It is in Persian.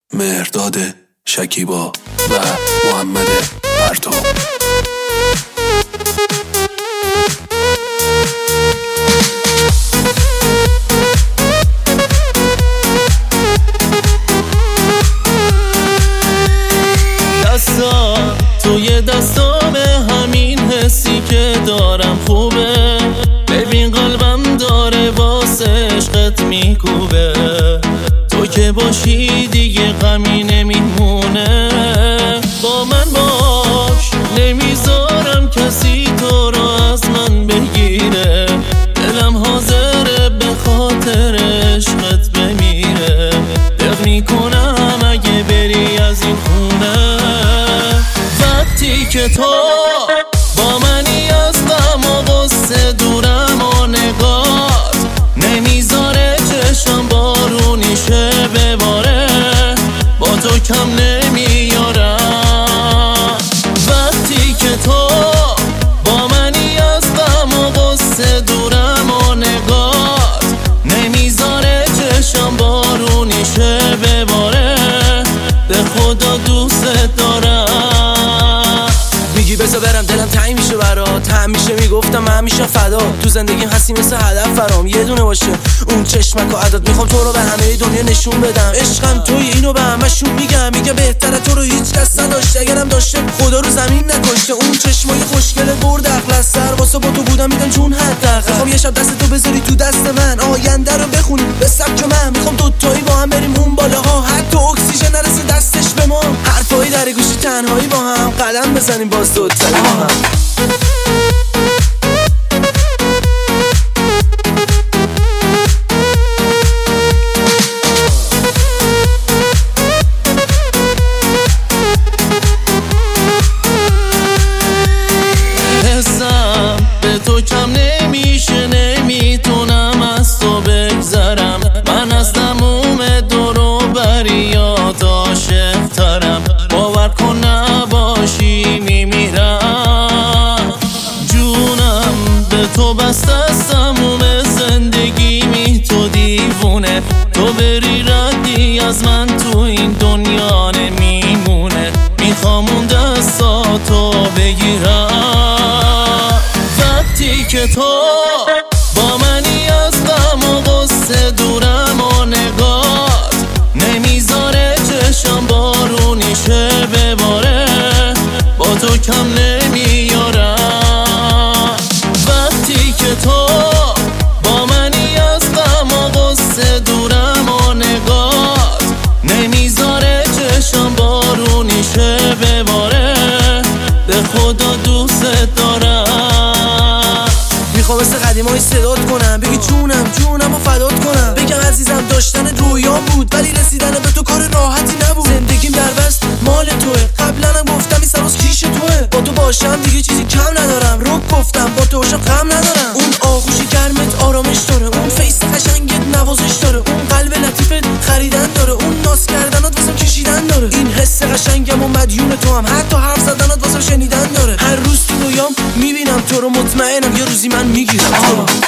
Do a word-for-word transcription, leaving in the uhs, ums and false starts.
مهرداد شکیبا و محمد پرتو. دستا توی دستام همین حسی که دارم خوبه، ببین قلبم داره واسه عشقت میکوبه، تو که باشی دیگه غمی نمیمونه، با من باش نمیذارم کسی تو رو از من بگیره، دلم حاضره به خاطر عشقت بمیره، دق میکنم اگه بری از این خونه، وقتی که تو با منی از غم و غصه دورم و نگات نمیذاره چشم بارونی شه بباره، با تو کم نمیارم، وقتی که تو با منی از غم و غصه دورم و نگات نمیذاره چشم بارونی شه بباره، به خدا دوست دارم. میگی بذار برم دلم تنگ میشه برات، همیشه میگفتم من همیشه فدا، تو زندگیم هستی مثل هدف فرام، یه دونه باشه اون چشمک و عدد، میخوام تو رو به همه دنیا نشون بدم، عشقم توی اینو به همشون میگم، میگم بهتره تو رو هیچ کس نداشته، اگرم داشته خدا رو زمین نکشته، اون چشمای خوشگله برد عقل از سر، واسه با تو بودم میدم چون حداقل، میخوام یه شب دست تو بذاری تو دست من، آینده رو بخونیم به سبک من، میخوام دوتایی با هم بریم اون بالاها، حتی اکسیژن نرسه دستش به ما، حرفایی در گوشی تنهایی با هم قدم بزنیم باز دوتایی با هم. به تو کم نمیشه، نمیتونم از تو بگذرم، من از تموم دور و بریات عاشق ترم، باور کن نباشی میمیرم، جونم به تو بسته از تموم زندگی می تو دیوونه، تو بری ردی از من تو این دنیا نمیمونه، میخوام اون دستاتو بگیرم، وقتی که تو با منی از غم و غصه دورم و نگات نمیذاره چشم بارونی شه بباره، با تو کم نمیارم، وقتی که تو با منی از غم و غصه دورم و نگات نمیذاره چشم بارونی شه بباره، به خدا دوست دارم، میخوام مثل قدیمای صدات کنم، بگی جونم جونم و فدات کنم، بگم عزیزم داشتن رویام بود ولی رسیدن به تو کار راحتی نبود، زندگیم در بست مال توه، قبلا هم گفتم این سراز کیش توه، با تو باشم دیگه چیزی کم ندارم، رو گفتم با تو باشم غم ندارم، اون آغوشی گرمت آرامش داره، اون فیس قشنگت نوازش داره، اون قلب لطیفت خریدن داره، اون ناز کردنات واسم کشیدن داره، این حس قشنگم و مدیون تو هم، حتی حرف زدنات واسم شنیدن داره، هر روز تو رویام میبینم تو رو، مطمئنم یه روزی من میگیرم.